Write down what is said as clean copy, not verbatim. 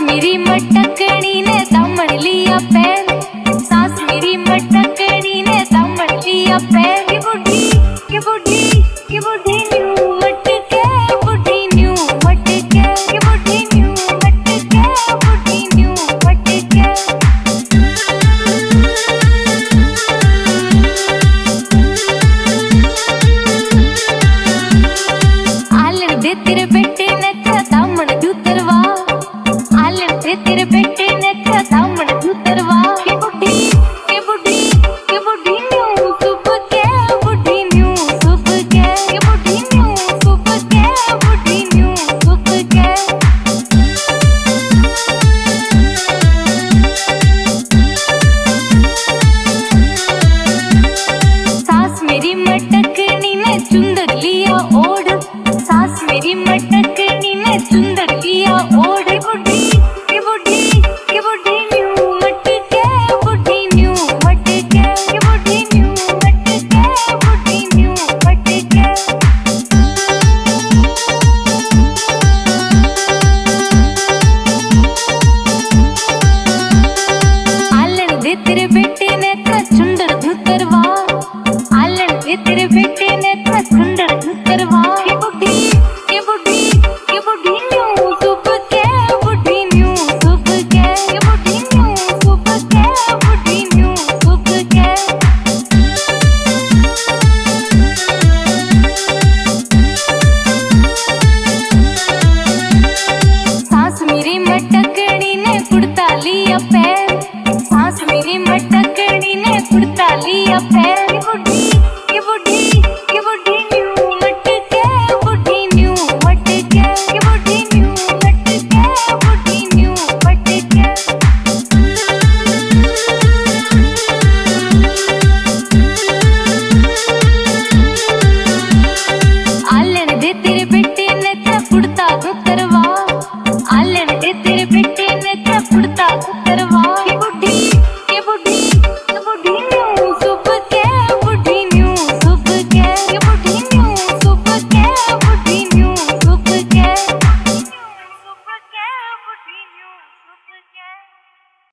मेरी मटकनी ने दामन लिया पैर, सास मेरी मटकनी ने दामन लिया पैर। की बुढ़ी की बुढ़ी की बुढ़ी न्यू मटके, बुढ़ी न्यू मटके, की बुढ़ी न्यू मटके, बुढ़ी न्यू मटके। आलन दे तेरे बेटे ने दामन दूतरवा, आलन दे तेरे बेटे ने दामन दूतरवा। की बुढ़ी की बुढ़ी की बुढ़ी न्यू सुप के, बुढ़ी न्यू सुप के, की बुढ़ी न्यू सुप के, बुढ़ी न्यू सुप के। सास मेरी मटकनी ने चुंदर लिया ओढ़, सास मेरी मटकनी ने चुंदर लिया ओढ़। की बुढ़ी की बुढ़ी न्यू मटके, बुढ़ी न्यू मटके, की बुढ़ी न्यू मटके, बुढ़ी न्यू मटके। आलन दे तेरे बेटे ने चुंदर धुतरवा, आलन दे तेरे बेटे ने चुंदर धुतरवा। की बुढ़ी की बुढ़ी की बुढ़ी न्यू सुप के, बुढ़ी न्यू सुप के, की बुढ़ी न्यू सुप के, बुढ़ी न्यू सुप के। सास मेरी मटकनी ने कुर्ता लिया पैर, सास मेरी मटकनी ने कुर्ता लिया पैर। की बुढ़ी की बुढ़ी की बुढ़ी न्यू मटके, बुढ़ी न्यू मटके, की बुढ़ी न्यू मटके, बुढ़ी न्यू मटके। आलन दे तेरे बेटे ने कुर्ता